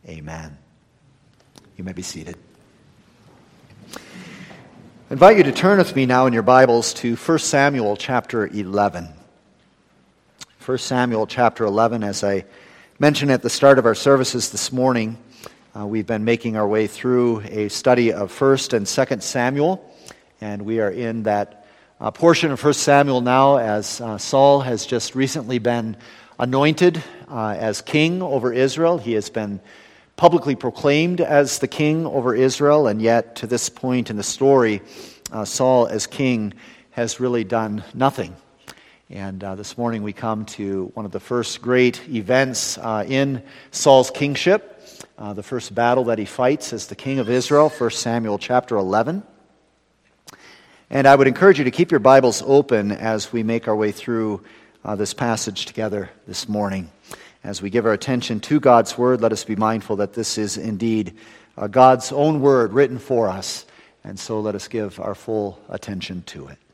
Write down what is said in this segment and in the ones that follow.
Amen. You may be seated. I invite you to turn with me now in your Bibles to 1 Samuel chapter 11. 1 Samuel chapter 11, as I mentioned at the start of our services this morning, we've been making our way through a study of 1 and 2 Samuel, and we are in that portion of 1 Samuel now as Saul has just recently been anointed as king over Israel. He has been publicly proclaimed as the king over Israel, and yet to this point in the story, Saul as king has really done nothing. And this morning we come to one of the first great events in Saul's kingship, the first battle that he fights as the king of Israel, 1 Samuel chapter 11. And I would encourage you to keep your Bibles open as we make our way through this passage together this morning. As we give our attention to God's Word, let us be mindful that this is indeed God's own Word written for us, and so let us give our full attention to it.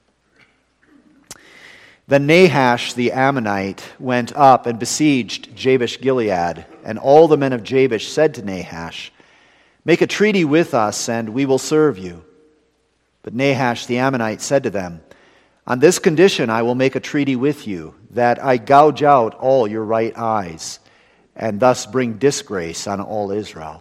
Then Nahash the Ammonite went up and besieged Jabesh-Gilead, and all the men of Jabesh said to Nahash, "Make a treaty with us, and we will serve you." But Nahash the Ammonite said to them, "On this condition I will make a treaty with you, that I gouge out all your right eyes, and thus bring disgrace on all Israel."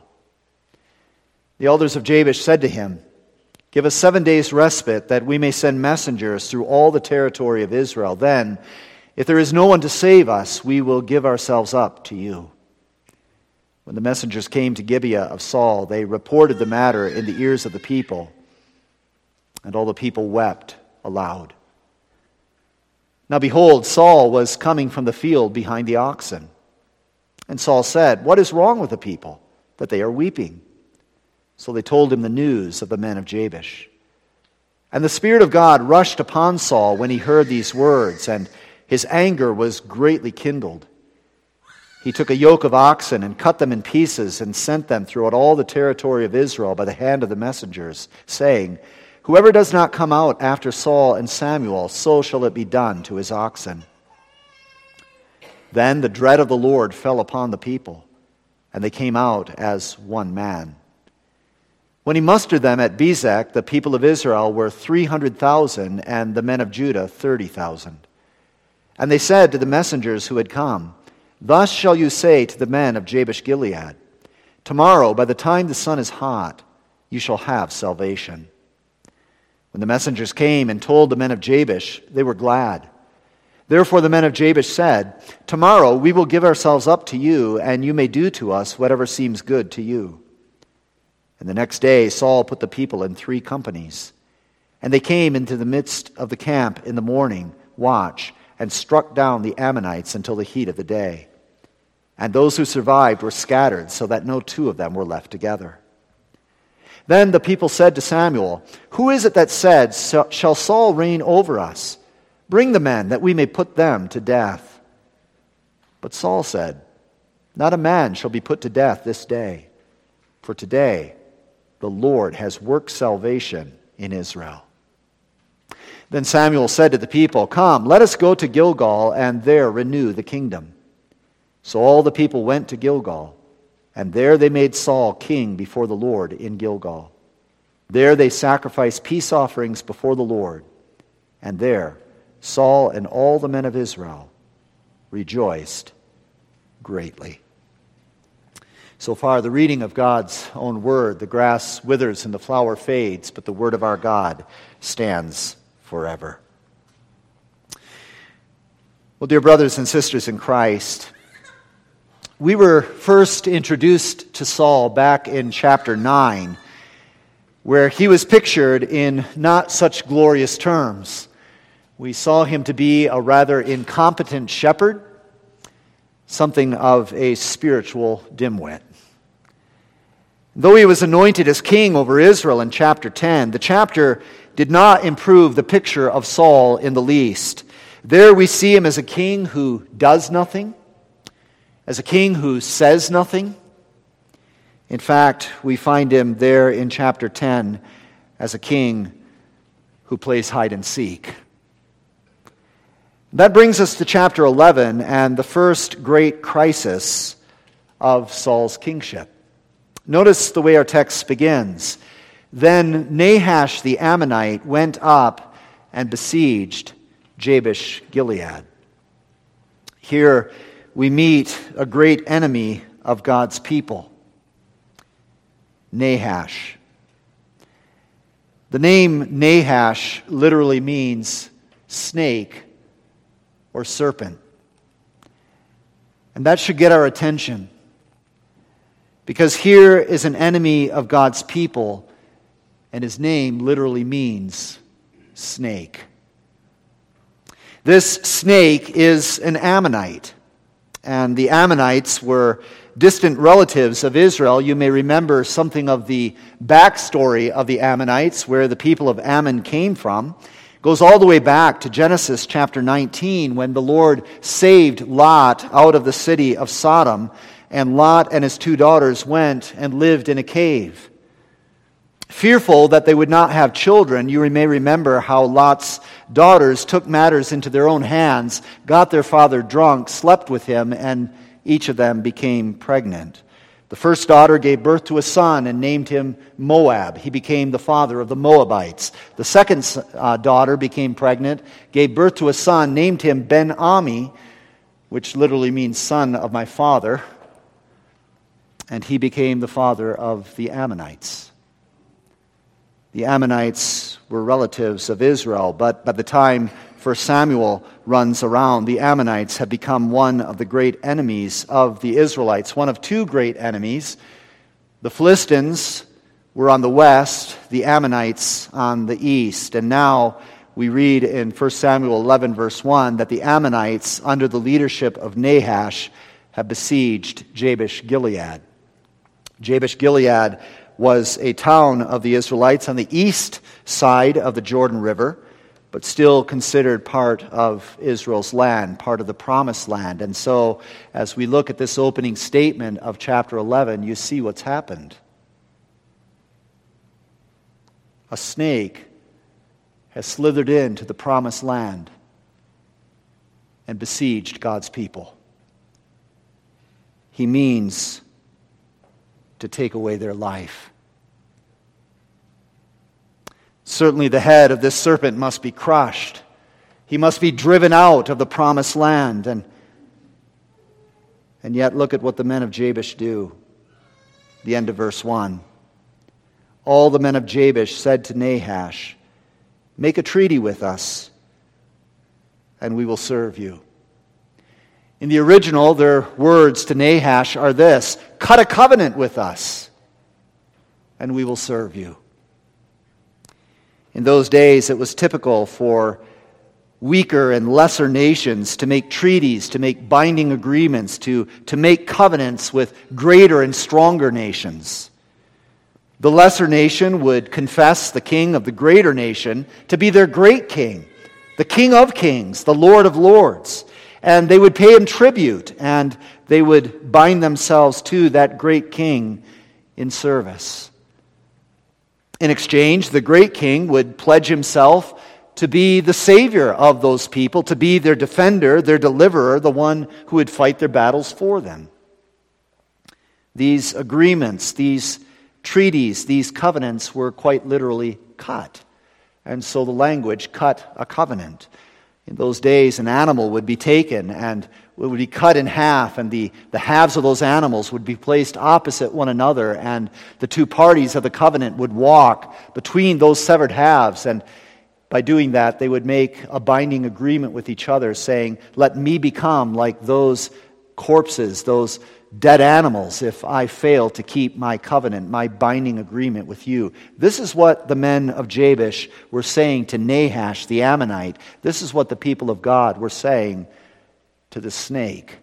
The elders of Jabesh said to him, "Give us 7 days' respite, that we may send messengers through all the territory of Israel. Then, if there is no one to save us, we will give ourselves up to you." When the messengers came to Gibeah of Saul, they reported the matter in the ears of the people, and all the people wept aloud. Now behold, Saul was coming from the field behind the oxen. And Saul said, "What is wrong with the people, that they are weeping?" So they told him the news of the men of Jabesh. And the Spirit of God rushed upon Saul when he heard these words, and his anger was greatly kindled. He took a yoke of oxen and cut them in pieces and sent them throughout all the territory of Israel by the hand of the messengers, saying, "Whoever does not come out after Saul and Samuel, so shall it be done to his oxen." Then the dread of the Lord fell upon the people, and they came out as one man. When he mustered them at Bezek, the people of Israel were 300,000, and the men of Judah 30,000. And they said to the messengers who had come, "Thus shall you say to the men of Jabesh-Gilead, Tomorrow, by the time the sun is hot, you shall have salvation." When the messengers came and told the men of Jabesh, they were glad. Therefore the men of Jabesh said, "Tomorrow we will give ourselves up to you, and you may do to us whatever seems good to you." And the next day Saul put the people in 3 companies. And they came into the midst of the camp in the morning watch, and struck down the Ammonites until the heat of the day. And those who survived were scattered, so that no 2 of them were left together. Then the people said to Samuel, "Who is it that said, 'Shall Saul reign over us?' Bring the men, that we may put them to death." But Saul said, "Not a man shall be put to death this day, for today the Lord has worked salvation in Israel." Then Samuel said to the people, "Come, let us go to Gilgal, and there renew the kingdom." So all the people went to Gilgal, and there they made Saul king before the Lord in Gilgal. There they sacrificed peace offerings before the Lord, and there Saul and all the men of Israel rejoiced greatly. So far, the reading of God's own word. The grass withers and the flower fades, but the word of our God stands forever. Well, dear brothers and sisters in Christ, we were first introduced to Saul back in chapter 9, where he was pictured in not such glorious terms. We saw him to be a rather incompetent shepherd, something of a spiritual dimwit. Though he was anointed as king over Israel in chapter 10, the chapter did not improve the picture of Saul in the least. There we see him as a king who does nothing, as a king who says nothing. In fact, we find him there in chapter 10 as a king who plays hide and seek. That brings us to chapter 11 and the first great crisis of Saul's kingship. Notice the way our text begins. Then Nahash the Ammonite went up and besieged Jabesh Gilead. Here we meet a great enemy of God's people, Nahash. The name Nahash literally means snake or serpent. And that should get our attention, because here is an enemy of God's people, and his name literally means snake. This snake is an Ammonite, and the Ammonites were distant relatives of Israel. You may remember something of the backstory of the Ammonites, where the people of Ammon came from. It goes all the way back to Genesis chapter 19, when the Lord saved Lot out of the city of Sodom, and Lot and his 2 daughters went and lived in a cave. Fearful that they would not have children, you may remember how Lot's daughters took matters into their own hands, got their father drunk, slept with him, and each of them became pregnant. The first daughter gave birth to a son and named him Moab. He became the father of the Moabites. The second daughter became pregnant, gave birth to a son, named him Ben-Ami, which literally means son of my father. And he became the father of the Ammonites. The Ammonites were relatives of Israel, but by the time 1 Samuel runs around, the Ammonites have become one of the great enemies of the Israelites, one of 2 great enemies. The Philistines were on the west, the Ammonites on the east. And now we read in 1 Samuel 11, verse 1, that the Ammonites, under the leadership of Nahash, have besieged Jabesh Gilead. Jabesh Gilead was a town of the Israelites on the east side of the Jordan River, but still considered part of Israel's land, part of the promised land. And so, as we look at this opening statement of chapter 11, you see what's happened. A snake has slithered into the promised land and besieged God's people. He means to take away their life. Certainly the head of this serpent must be crushed. He must be driven out of the promised land. And yet look at what the men of Jabesh do. The end of verse 1. All the men of Jabesh said to Nahash, "Make a treaty with us, and we will serve you." In the original, their words to Nahash are this: "Cut a covenant with us, and we will serve you." In those days, it was typical for weaker and lesser nations to make treaties, to make binding agreements, to make covenants with greater and stronger nations. The lesser nation would confess the king of the greater nation to be their great king, the King of kings, the Lord of lords. And they would pay him tribute, and they would bind themselves to that great king in service. In exchange, the great king would pledge himself to be the savior of those people, to be their defender, their deliverer, the one who would fight their battles for them. These agreements, these treaties, these covenants were quite literally cut. And so the language, cut a covenant. In those days, an animal would be taken and it would be cut in half, and the halves of those animals would be placed opposite one another, and the 2 parties of the covenant would walk between those severed halves, and by doing that, they would make a binding agreement with each other, saying, "Let me become like those corpses, those dead animals, if I fail to keep my covenant, my binding agreement with you." This is what the men of Jabesh were saying to Nahash the Ammonite. This is what the people of God were saying to the snake.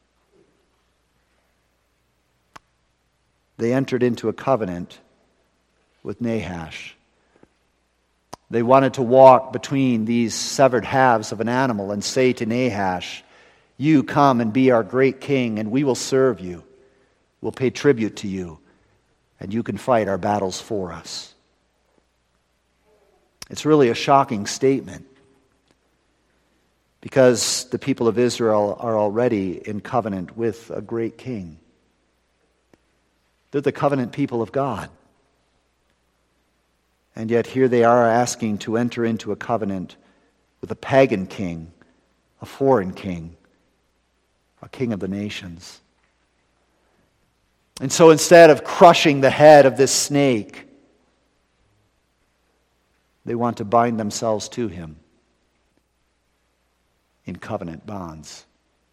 They entered into a covenant with Nahash. They wanted to walk between these severed halves of an animal and say to Nahash, "You come and be our great king, and we will serve you. We'll pay tribute to you, and you can fight our battles for us." It's really a shocking statement, because the people of Israel are already in covenant with a great king. They're the covenant people of God. And yet here they are asking to enter into a covenant with a pagan king, a foreign king, a king of the nations. And so instead of crushing the head of this snake, they want to bind themselves to him in covenant bonds.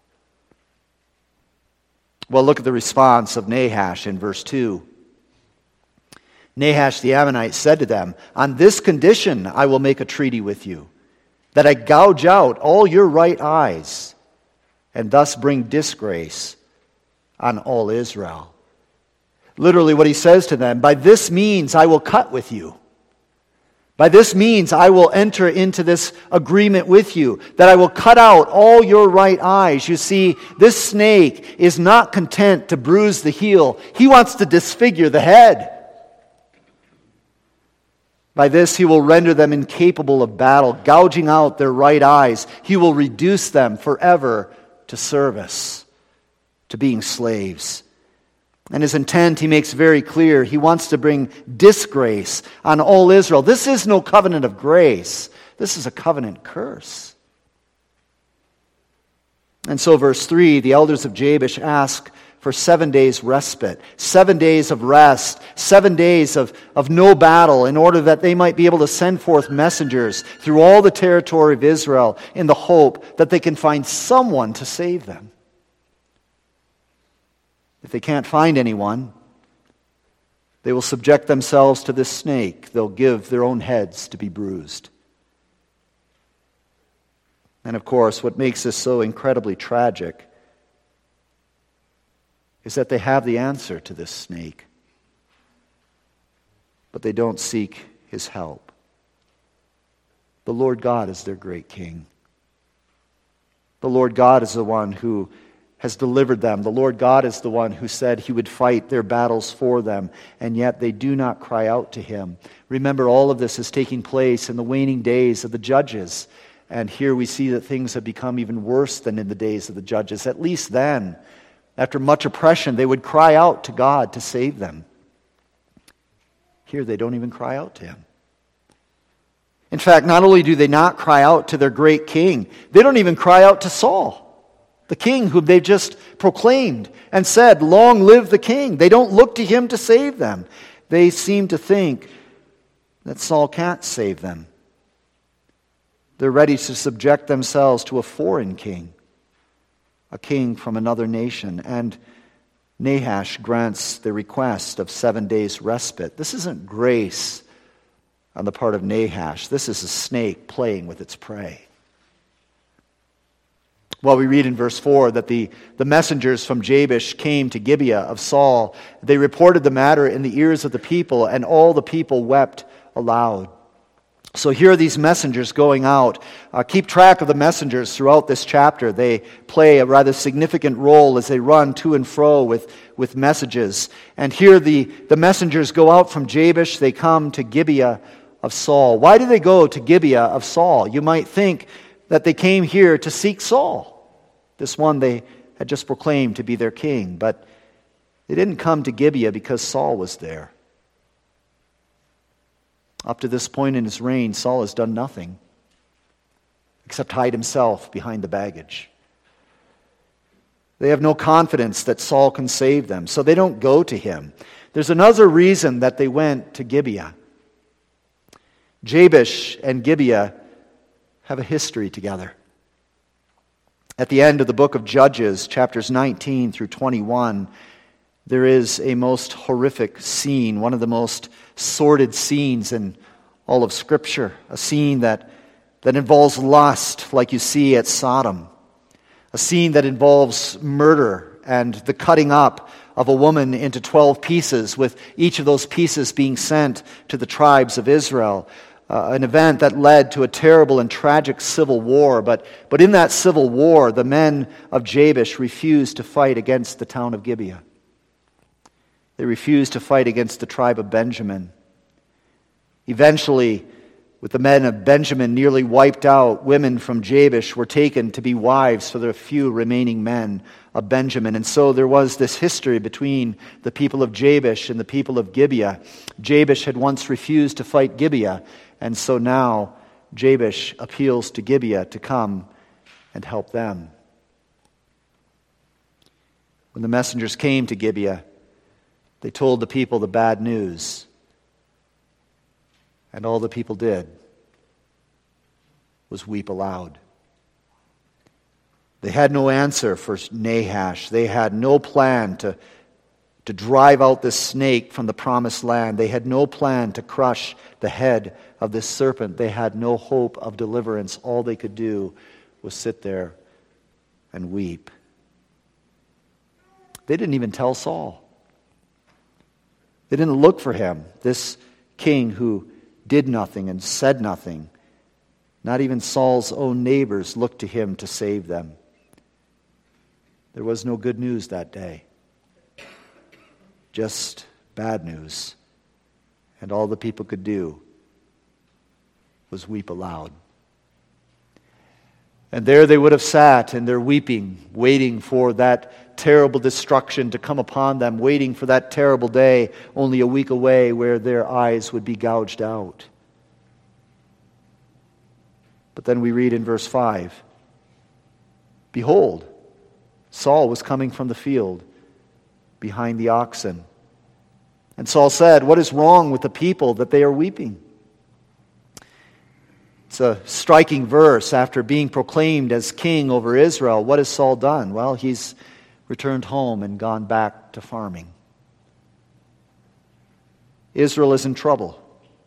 Well, look at the response of Nahash in verse 2. Nahash the Ammonite said to them, "On this condition I will make a treaty with you, that I gouge out all your right eyes, and thus bring disgrace on all Israel." Literally what he says to them, by this means I will cut with you. By this means I will enter into this agreement with you, that I will cut out all your right eyes. You see, this snake is not content to bruise the heel. He wants to disfigure the head. By this he will render them incapable of battle, gouging out their right eyes. He will reduce them forever to service, to being slaves. And his intent, he makes very clear. He wants to bring disgrace on all Israel. This is no covenant of grace. This is a covenant curse. And so verse 3, the elders of Jabesh ask for 7 days respite, 7 days of rest, 7 days of no battle, in order that they might be able to send forth messengers through all the territory of Israel in the hope that they can find someone to save them. If they can't find anyone, they will subject themselves to this snake. They'll give their own heads to be bruised. And of course, what makes this so incredibly tragic is that they have the answer to this snake, but they don't seek his help. The Lord God is their great king. The Lord God is the one who has delivered them. The Lord God is the one who said he would fight their battles for them, and yet they do not cry out to him. Remember, all of this is taking place in the waning days of the judges, and here we see that things have become even worse than in the days of the judges. At least then, after much oppression, they would cry out to God to save them. Here they don't even cry out to him. In fact, not only do they not cry out to their great king, they don't even cry out to Saul, the king whom they just proclaimed and said, "Long live the king." They don't look to him to save them. They seem to think that Saul can't save them. They're ready to subject themselves to a foreign king, a king from another nation. And Nahash grants the request of 7 days respite. This isn't grace on the part of Nahash. This is a snake playing with its prey. Well, we read in verse 4 that the messengers from Jabesh came to Gibeah of Saul. They reported the matter in the ears of the people, and all the people wept aloud. So here are these messengers going out. Keep track of the messengers throughout this chapter. They play a rather significant role as they run to and fro with messages. And here the messengers go out from Jabesh. They come to Gibeah of Saul. Why do they go to Gibeah of Saul? You might think that they came here to seek Saul, this one they had just proclaimed to be their king. But they didn't come to Gibeah because Saul was there. Up to this point in his reign, Saul has done nothing except hide himself behind the baggage. They have no confidence that Saul can save them, so they don't go to him. There's another reason that they went to Gibeah. Jabesh and Gibeah have a history together. At the end of the book of Judges, chapters 19 through 21, there is a most horrific scene, one of the most sordid scenes in all of Scripture, a scene that involves lust like you see at Sodom, a scene that involves murder and the cutting up of a woman into 12 pieces, with each of those pieces being sent to the tribes of Israel. An event that led to a terrible and tragic civil war. But in that civil war, the men of Jabesh refused to fight against the town of Gibeah. They refused to fight against the tribe of Benjamin. Eventually, With the men of Benjamin nearly wiped out, women from Jabesh were taken to be wives for the few remaining men of Benjamin. And so there was this history between the people of Jabesh and the people of Gibeah. Jabesh had once refused to fight Gibeah, and so now Jabesh appeals to Gibeah to come and help them. When the messengers came to Gibeah, they told the people the bad news. And all the people did was weep aloud. They had no answer for Nahash. They had no plan to drive out this snake from the promised land. They had no plan to crush the head of this serpent. They had no hope of deliverance. All they could do was sit there and weep. They didn't even tell Saul. They didn't look for him, this king who did nothing and said nothing. Not even Saul's own neighbors looked to him to save them. There was no good news that day. Just bad news. And all the people could do was weep aloud. And there they would have sat in their weeping, waiting for that terrible destruction to come upon them, waiting for that terrible day only a week away where their eyes would be gouged out. But then we read in verse 5, "Behold, Saul was coming from the field behind the oxen. And Saul said, 'What is wrong with the people that they are weeping?'" It's a striking verse. After being proclaimed as king over Israel, what has Saul done? Well, he's returned home and gone back to farming. Israel is in trouble.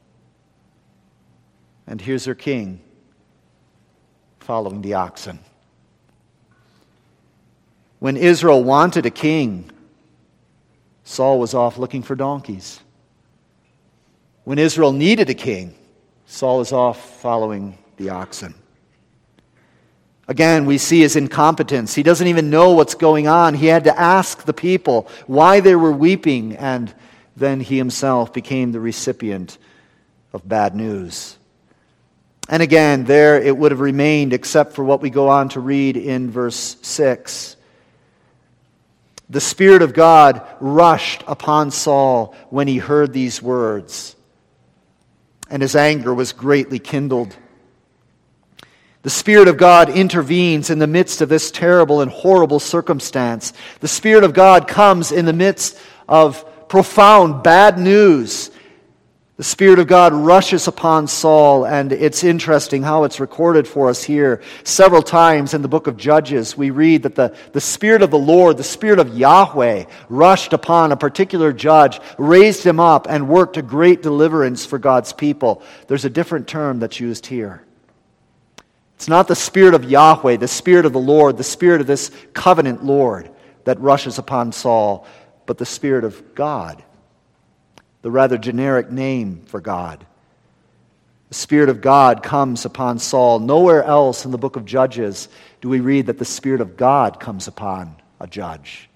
And here's their king following the oxen. When Israel wanted a king, Saul was off looking for donkeys. When Israel needed a king, Saul is off following the oxen. Again, we see his incompetence. He doesn't even know what's going on. He had to ask the people why they were weeping, and then he himself became the recipient of bad news. And again, there it would have remained except for what we go on to read in verse 6. The Spirit of God rushed upon Saul when he heard these words, and his anger was greatly kindled. The Spirit of God intervenes in the midst of this terrible and horrible circumstance. The Spirit of God comes in the midst of profound bad news. The Spirit of God rushes upon Saul, and it's interesting how it's recorded for us here. Several times in the book of Judges, we read that the Spirit of the Lord, the Spirit of Yahweh, rushed upon a particular judge, raised him up, and worked a great deliverance for God's people. There's a different term that's used here. It's not the Spirit of Yahweh, the Spirit of the Lord, the Spirit of this covenant Lord that rushes upon Saul, but the Spirit of God, the rather generic name for God. The Spirit of God comes upon Saul. Nowhere else in the book of Judges do we read that the Spirit of God comes upon a judge.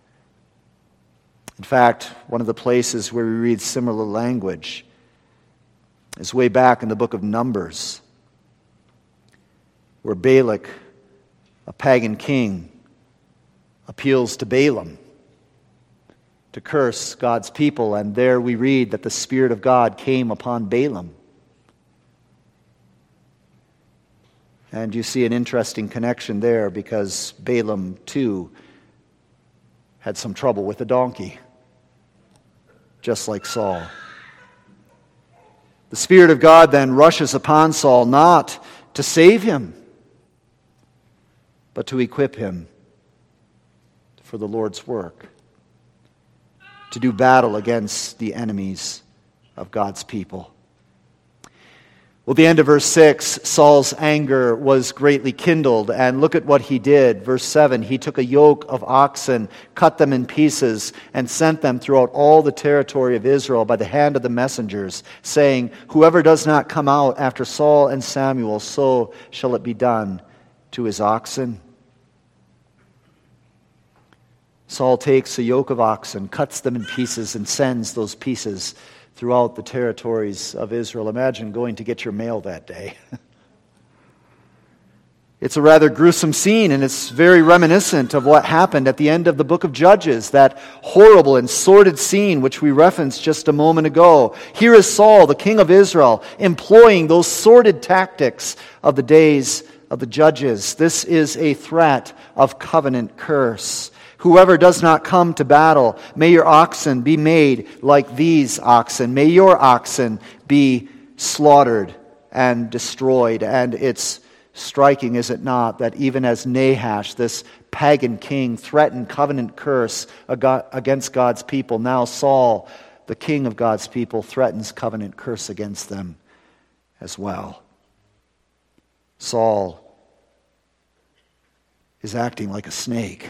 In fact, one of the places where we read similar language is way back in the book of Numbers, where Balak, a pagan king, appeals to Balaam to curse God's people, and there we read that the Spirit of God came upon Balaam. And you see an interesting connection there, because Balaam too had some trouble with a donkey, just like Saul. The Spirit of God then rushes upon Saul, not to save him, but to equip him for the Lord's work, to do battle against the enemies of God's people. Well, the end of verse 6, Saul's anger was greatly kindled, and look at what he did. Verse 7, he took a yoke of oxen, cut them in pieces, and sent them throughout all the territory of Israel by the hand of the messengers, saying, "Whoever does not come out after Saul and Samuel, so shall it be done to his oxen." Saul takes a yoke of oxen, cuts them in pieces, and sends those pieces throughout the territories of Israel. Imagine going to get your mail that day. It's a rather gruesome scene, and it's very reminiscent of what happened at the end of the book of Judges, that horrible and sordid scene which we referenced just a moment ago. Here is Saul, the king of Israel, employing those sordid tactics of the days of the Judges. This is a threat of covenant curse. Whoever does not come to battle, may your oxen be made like these oxen. May your oxen be slaughtered and destroyed. And it's striking, is it not, that even as Nahash, this pagan king, threatened covenant curse against God's people, now Saul, the king of God's people, threatens covenant curse against them as well. Saul is acting like a snake.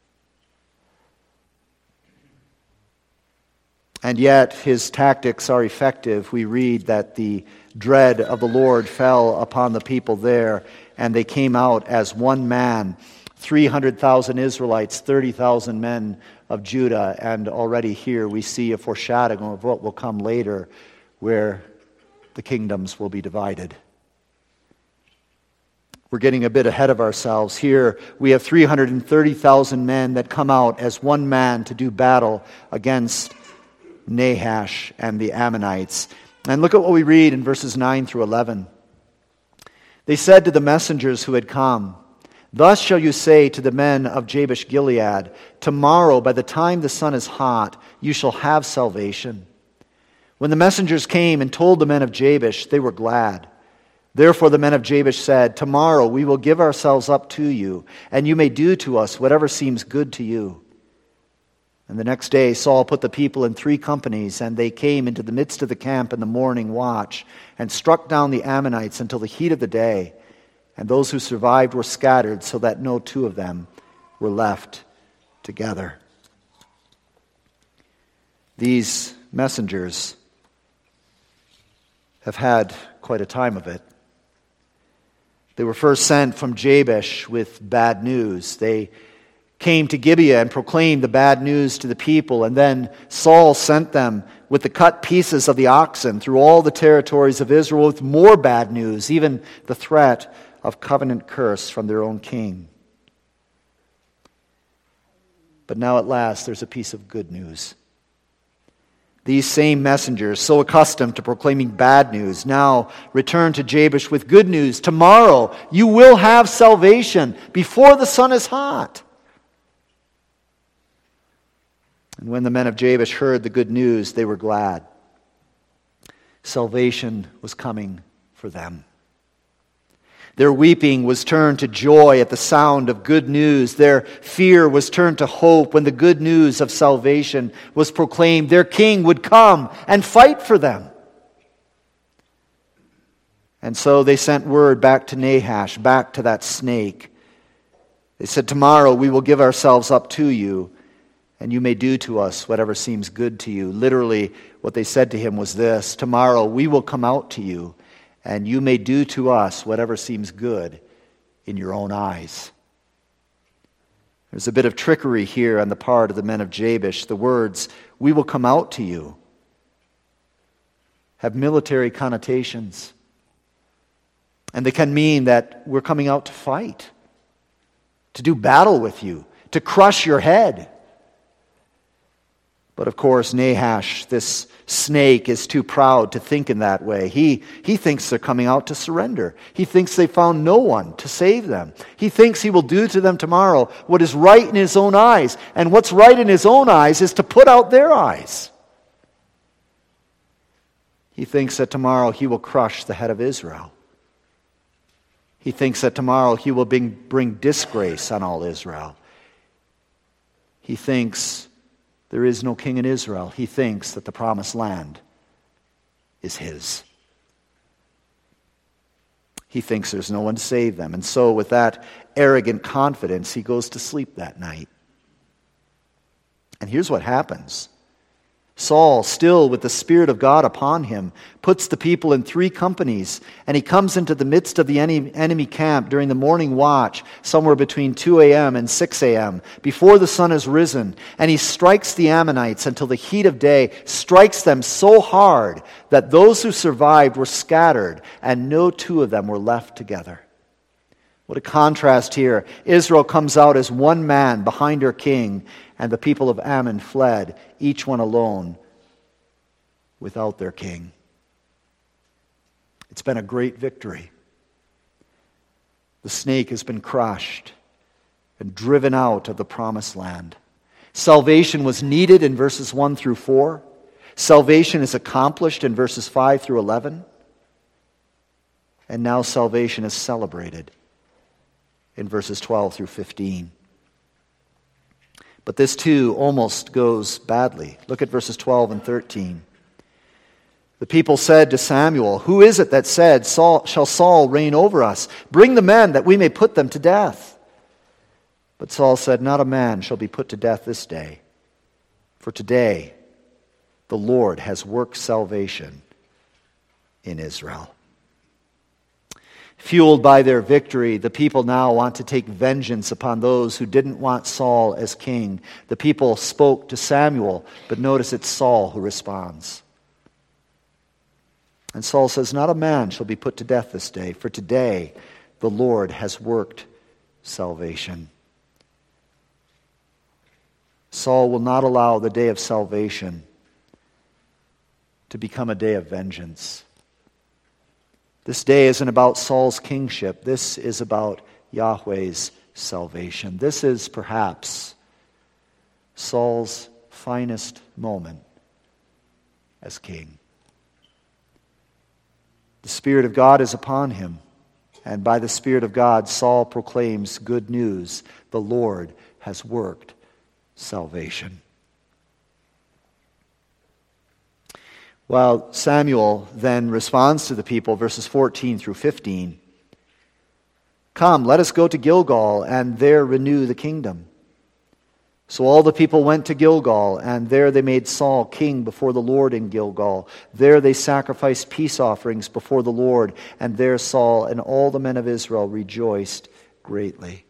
And yet his tactics are effective. We read that the dread of the Lord fell upon the people there, and they came out as one man, 300,000 Israelites, 30,000 men of Judah. And already here we see a foreshadowing of what will come later, where the kingdoms will be divided. We're getting a bit ahead of ourselves. Here we have 330,000 men that come out as one man to do battle against Nahash and the Ammonites. And look at what we read in verses 9 through 11. They said to the messengers who had come, "Thus shall you say to the men of Jabesh Gilead, tomorrow by the time the sun is hot, you shall have salvation." When the messengers came and told the men of Jabesh, they were glad. Therefore the men of Jabesh said, "Tomorrow we will give ourselves up to you, and you may do to us whatever seems good to you." And the next day Saul put the people in 3 companies, and they came into the midst of the camp in the morning watch, and struck down the Ammonites until the heat of the day. And those who survived were scattered, so that no 2 of them were left together. These messengers have had quite a time of it. They were first sent from Jabesh with bad news. They came to Gibeah and proclaimed the bad news to the people, and then Saul sent them with the cut pieces of the oxen through all the territories of Israel with more bad news, even the threat of covenant curse from their own king. But now at last there's a piece of good news. These same messengers, so accustomed to proclaiming bad news, now return to Jabesh with good news. Tomorrow you will have salvation before the sun is hot. And when the men of Jabesh heard the good news, they were glad. Salvation was coming for them. Their weeping was turned to joy at the sound of good news. Their fear was turned to hope when the good news of salvation was proclaimed. Their king would come and fight for them. And so they sent word back to Nahash, back to that snake. They said, "Tomorrow we will give ourselves up to you, and you may do to us whatever seems good to you." Literally, what they said to him was this: "Tomorrow we will come out to you, and you may do to us whatever seems good in your own eyes." There's a bit of trickery here on the part of the men of Jabesh. The words, "we will come out to you," have military connotations. And they can mean that we're coming out to fight, to do battle with you, to crush your head. But of course, Nahash, this snake, is too proud to think in that way. He thinks they're coming out to surrender. He thinks they found no one to save them. He thinks he will do to them tomorrow what is right in his own eyes. And what's right in his own eyes is to put out their eyes. He thinks that tomorrow he will crush the head of Israel. He thinks that tomorrow he will bring disgrace on all Israel. He thinks there is no king in Israel. He thinks that the promised land is his. He thinks there's no one to save them. And so with that arrogant confidence, he goes to sleep that night. And here's what happens. Saul, still with the Spirit of God upon him, puts the people in 3 companies, and he comes into the midst of the enemy camp during the morning watch, somewhere between 2 a.m. and 6 a.m., before the sun has risen, and he strikes the Ammonites until the heat of day strikes them so hard that those who survived were scattered, and no 2 of them were left together. What a contrast here. Israel comes out as one man behind her king, and the people of Ammon fled, each one alone, without their king. It's been a great victory. The snake has been crushed and driven out of the promised land. Salvation was needed in verses 1 through 4. Salvation is accomplished in verses 5 through 11. And now salvation is celebrated in verses 12 through 15. But this too almost goes badly. Look at verses 12 and 13. The people said to Samuel, "Who is it that said, shall Saul reign over us? Bring the men that we may put them to death." But Saul said, "Not a man shall be put to death this day. For today the Lord has worked salvation in Israel." Fueled by their victory, the people now want to take vengeance upon those who didn't want Saul as king. The people spoke to Samuel, but notice it's Saul who responds. And Saul says, "Not a man shall be put to death this day, for today the Lord has worked salvation." Saul will not allow the day of salvation to become a day of vengeance. This day isn't about Saul's kingship. This is about Yahweh's salvation. This is perhaps Saul's finest moment as king. The Spirit of God is upon him, and by the Spirit of God, Saul proclaims good news. The Lord has worked salvation. While Samuel then responds to the people, verses 14 through 15, "Come, let us go to Gilgal, and there renew the kingdom." So all the people went to Gilgal, and there they made Saul king before the Lord in Gilgal. There they sacrificed peace offerings before the Lord, and there Saul and all the men of Israel rejoiced greatly.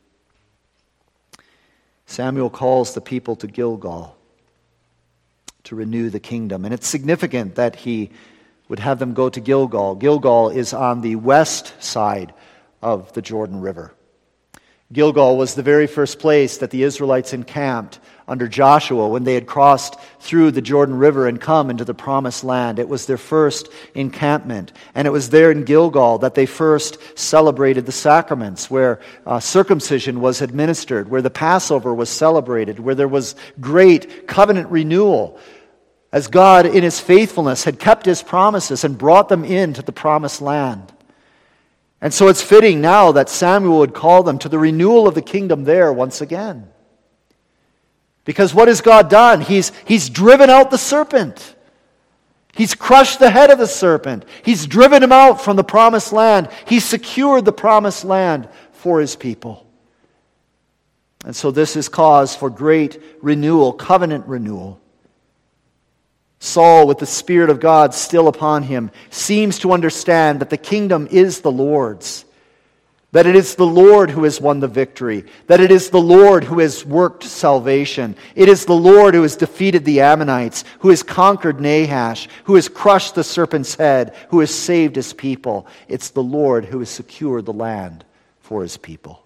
Samuel calls the people to Gilgal to renew the kingdom. And it's significant that he would have them go to Gilgal. Gilgal is on the west side of the Jordan River. Gilgal was the very first place that the Israelites encamped under Joshua when they had crossed through the Jordan River and come into the promised land. It was their first encampment. And it was there in Gilgal that they first celebrated the sacraments, where circumcision was administered, where the Passover was celebrated, where there was great covenant renewal, as God in His faithfulness had kept His promises and brought them into the promised land. And so it's fitting now that Samuel would call them to the renewal of the kingdom there once again. Because what has God done? He's driven out the serpent. He's crushed the head of the serpent. He's driven him out from the promised land. He's secured the promised land for His people. And so this is cause for great renewal, covenant renewal. Saul, with the Spirit of God still upon him, seems to understand that the kingdom is the Lord's, that it is the Lord who has won the victory, that it is the Lord who has worked salvation. It is the Lord who has defeated the Ammonites, who has conquered Nahash, who has crushed the serpent's head, who has saved His people. It's the Lord who has secured the land for His people.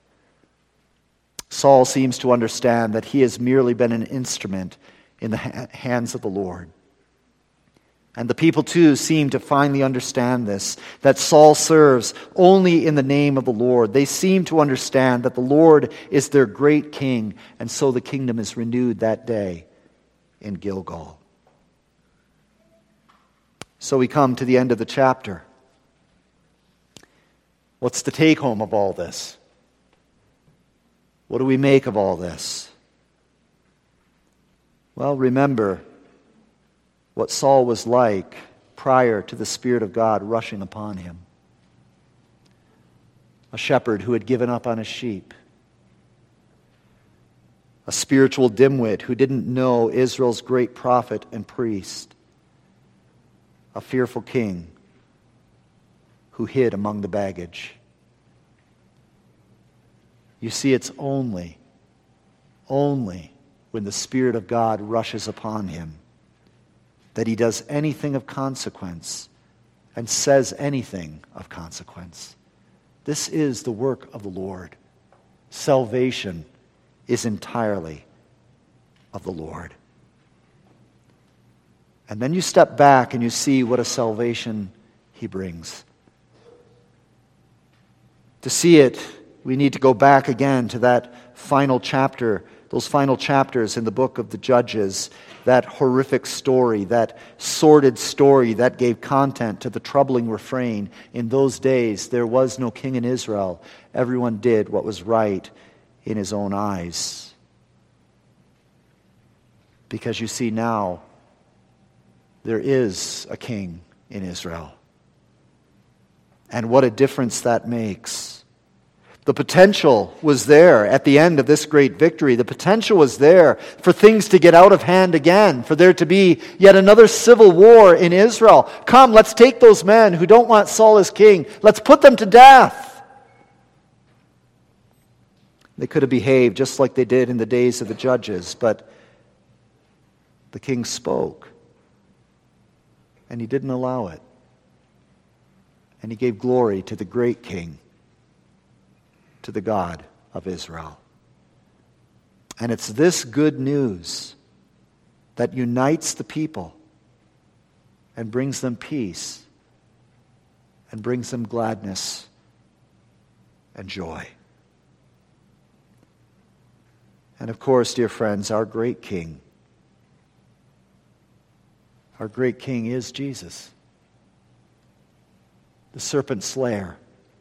Saul seems to understand that he has merely been an instrument in the hands of the Lord. And the people too seem to finally understand this, that Saul serves only in the name of the Lord. They seem to understand that the Lord is their great king, and so the kingdom is renewed that day in Gilgal. So we come to the end of the chapter. What's the take home of all this? What do we make of all this? Well, remember what Saul was like prior to the Spirit of God rushing upon him. A shepherd who had given up on his sheep. a spiritual dimwit who didn't know Israel's great prophet and priest, a fearful king who hid among the baggage. You see, it's only when the Spirit of God rushes upon him that he does anything of consequence and says anything of consequence. This is the work of the Lord. Salvation is entirely of the Lord. And then you step back and you see what a salvation he brings. To see it, we need to go back again to that final chapter, those final chapters in the book of the Judges, that horrific story, that sordid story that gave content to the troubling refrain. In those days, there was no king in Israel. Everyone did what was right in his own eyes. Because you see now, there is a king in Israel. And what a difference that makes. The potential was there at the end of this great victory. The potential was there for things to get out of hand again, for there to be yet another civil war in Israel. Come, let's take those men who don't want Saul as king. Let's put them to death. They could have behaved just like they did in the days of the judges, but the king spoke, and he didn't allow it. And he gave glory to the great king, to the God of Israel. And it's this good news that unites the people and brings them peace and brings them gladness and joy. And of course, dear friends, our great king is Jesus, the serpent slayer,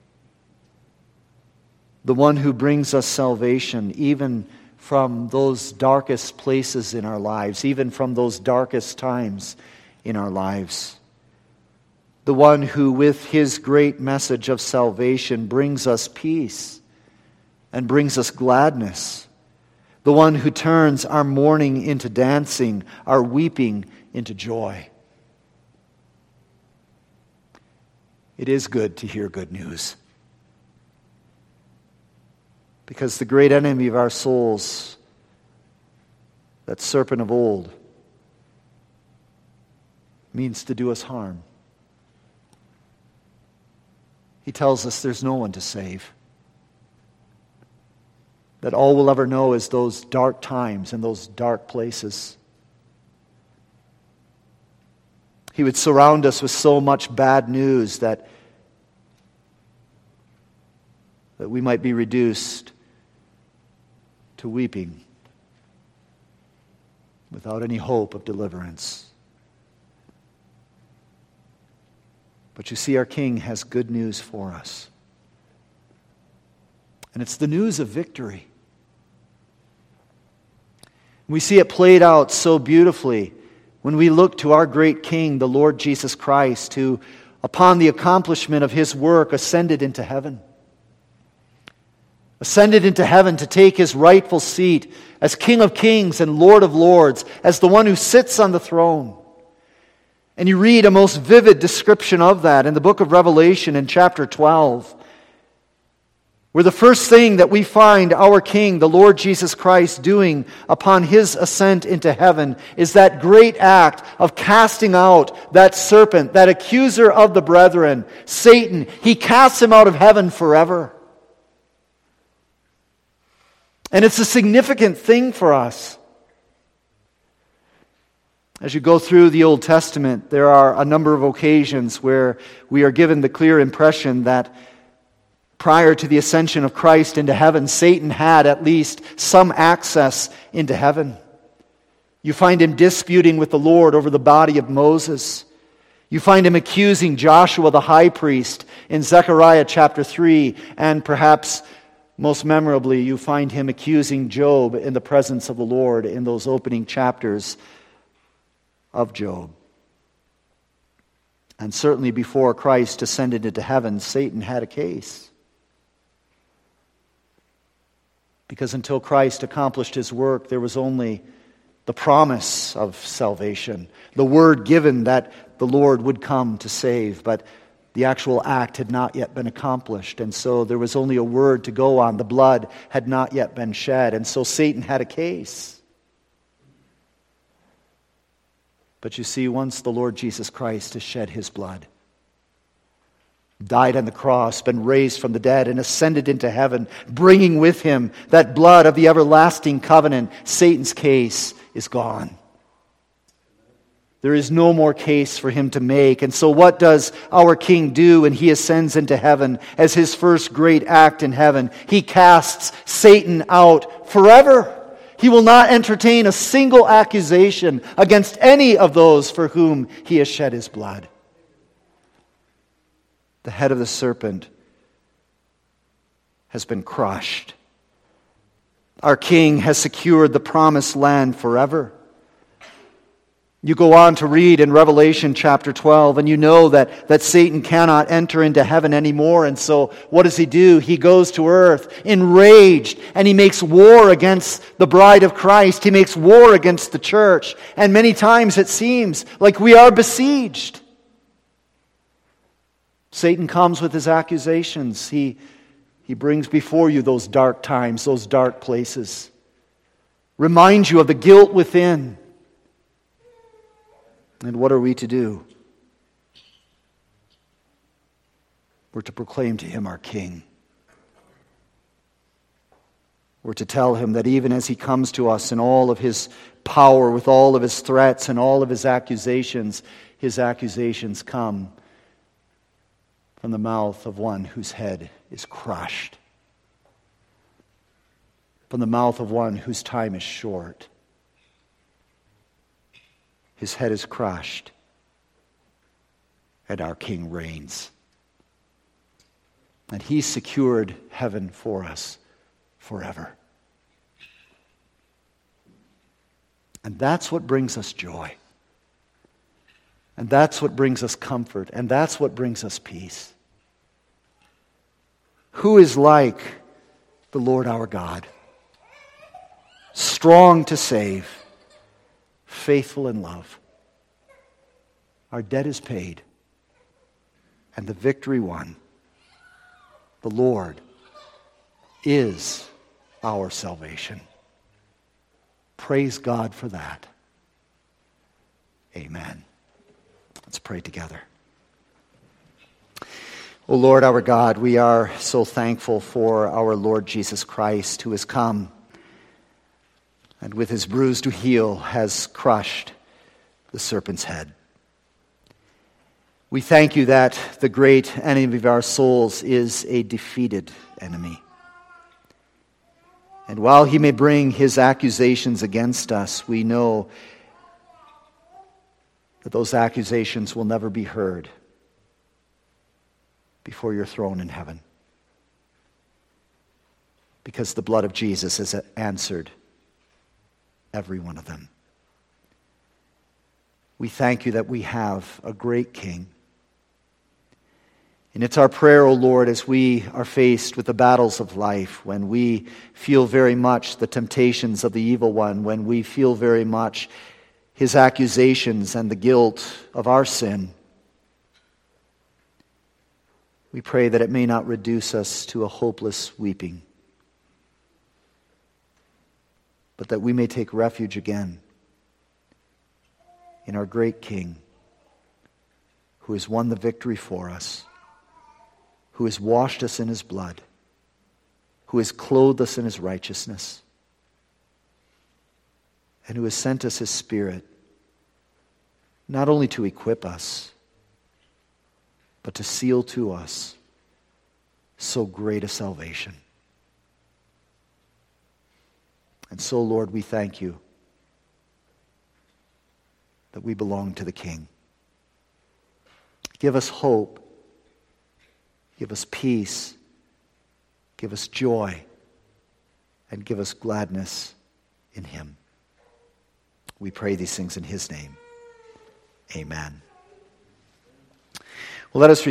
the one who brings us salvation even from those darkest places in our lives, even from those darkest times in our lives. The one who, with his great message of salvation, brings us peace and brings us gladness. The one who turns our mourning into dancing, our weeping into joy. It is good to hear good news. Because the great enemy of our souls, that serpent of old, means to do us harm. He tells us there's no one to save. That all we'll ever know is those dark times and those dark places. He would surround us with so much bad news that we might be reduced to weeping without any hope of deliverance. But you see, our King has good news for us. And it's the news of victory. We see it played out so beautifully when we look to our great King, the Lord Jesus Christ, who, upon the accomplishment of his work, ascended into heaven. Ascended into heaven to take his rightful seat as King of Kings and Lord of Lords, as the one who sits on the throne. And you read a most vivid description of that in the book of Revelation in chapter 12, where the first thing that we find our King, the Lord Jesus Christ, doing upon his ascent into heaven is that great act of casting out that serpent, that accuser of the brethren, Satan. He casts him out of heaven forever. And it's a significant thing for us. As you go through the Old Testament, there are a number of occasions where we are given the clear impression that prior to the ascension of Christ into heaven, Satan had at least some access into heaven. You find him disputing with the Lord over the body of Moses. You find him accusing Joshua the high priest in Zechariah chapter 3, and perhaps most memorably, you find him accusing Job in the presence of the Lord in those opening chapters of Job. And certainly before Christ ascended into heaven, Satan had a case. Because until Christ accomplished his work, there was only the promise of salvation, the word given that the Lord would come to save, but the actual act had not yet been accomplished, and so there was only a word to go on. The blood had not yet been shed, and so Satan had a case. But you see, once the Lord Jesus Christ has shed his blood, died on the cross, been raised from the dead, and ascended into heaven, bringing with him that blood of the everlasting covenant, Satan's case is gone. There is no more case for him to make. And so what does our King do when he ascends into heaven as his first great act in heaven? He casts Satan out forever. He will not entertain a single accusation against any of those for whom he has shed his blood. The head of the serpent has been crushed. Our King has secured the promised land forever. You go on to read in Revelation chapter 12, and you know that Satan cannot enter into heaven anymore. And so what does he do? He goes to earth enraged, and he makes war against the bride of Christ. He makes war against the church. And many times it seems like we are besieged. Satan comes with his accusations. He brings before you those dark times, those dark places. Reminds you of the guilt within. And what are we to do? We're to proclaim to him our King. We're to tell him that even as he comes to us in all of his power, with all of his threats and all of his accusations come from the mouth of one whose head is crushed, from the mouth of one whose time is short. His head is crushed, and our King reigns. And he secured heaven for us forever. And that's what brings us joy. And that's what brings us comfort. And that's what brings us peace. Who is like the Lord our God? Strong to save, faithful in love. Our debt is paid, and the victory won. The Lord is our salvation. Praise God for that. Amen. Let's pray together. O Lord our God, we are so thankful for our Lord Jesus Christ, who has come and with his bruised heel has crushed the serpent's head. We thank you that the great enemy of our souls is a defeated enemy. And while he may bring his accusations against us, we know that those accusations will never be heard before your throne in heaven. Because the blood of Jesus has answered every one of them. We thank you that we have a great King. And it's our prayer, O Lord, as we are faced with the battles of life, when we feel very much the temptations of the evil one, when we feel very much his accusations and the guilt of our sin, we pray that it may not reduce us to a hopeless weeping, but that we may take refuge again in our great King, who has won the victory for us, who has washed us in his blood, who has clothed us in his righteousness, and who has sent us his Spirit, not only to equip us, but to seal to us so great a salvation. And so, Lord, we thank you that we belong to the King. Give us hope. Give us peace. Give us joy. And give us gladness in him. We pray these things in his name. Amen. Well, let us